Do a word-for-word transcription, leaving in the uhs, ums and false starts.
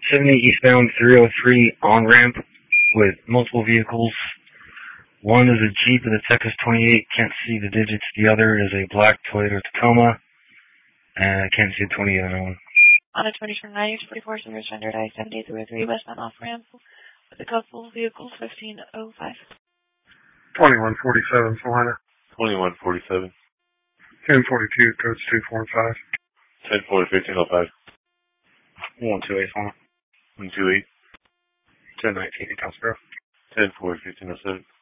seventy eastbound three oh three on-ramp with multiple vehicles. One is a Jeep with a Texas twenty-eight, can't see the digits. The other is a black Toyota Tacoma, and I can't see the twenty-eight on one. On a twenty-four ninety forty-four service rendered I seventy three oh three westbound off-ramp with a couple vehicles, fifteen oh five. twenty-one forty-seven, Salina. twenty-one forty-seven. ten forty-two, codes two four five. ten forty, fifteen oh five. one two eight, Salina. one two eight. ten nineteen, Council Grove. ten forty, fifteen oh seven.